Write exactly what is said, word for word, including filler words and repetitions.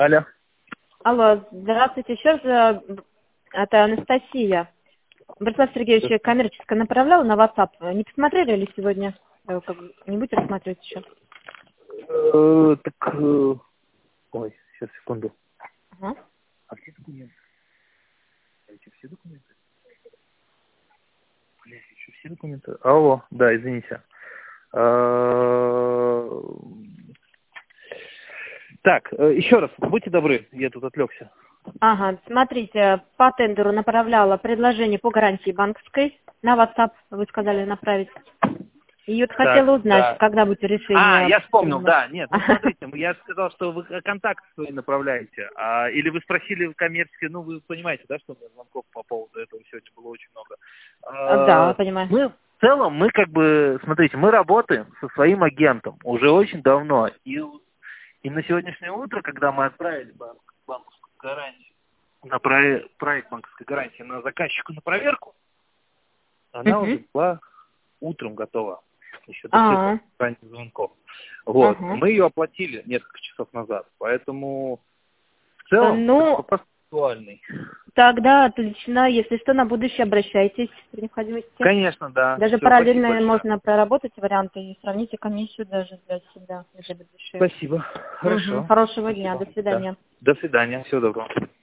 Алло. Алло, здравствуйте еще раз. Это Анастасия. Борислав Сергеевич коммерческое направлял на WhatsApp. Не посмотрели ли сегодня? Как, не будете рассматривать еще? Э, так, э, ой, сейчас, секунду. Ага. А все документы? А эти все документы? Бля, еще все документы? Алло, да, извините. Э, Так, э, еще раз, будьте добры, я тут отвлекся. Ага, смотрите, по тендеру направляла предложение по гарантии банковской на WhatsApp, вы сказали направить. И вот хотела узнать, да. когда будет решение. А, я вспомнил, принимать. да, нет, ну смотрите, я сказал, что вы контакт свои направляете, а, или вы спросили в коммерческой, ну вы понимаете, да, что у меня звонков по поводу этого сегодня было очень много. Да, А, понимаю. мы в целом, мы как бы, смотрите, мы работаем со своим агентом уже очень давно, и, и на сегодняшнее утро, когда мы отправили банк, банковскую гарантию, на проект, проект банковской гарантии на заказчику на проверку, она Угу. уже была утром готова. Еще до всех А, ранних звонков. Вот. ага. Мы ее оплатили несколько часов назад. Поэтому в целом Ну, вопрос актуальный. тогда отлично. Если что, на будущее обращайтесь при необходимости. Конечно, да. Даже Все, параллельно спасибо большое. можно проработать варианты и сравните комиссию даже для себя, если будет дешевле. Спасибо. Угу. Хорошо. Хорошего дня. Спасибо. До свидания. Да. До свидания. Всего доброго.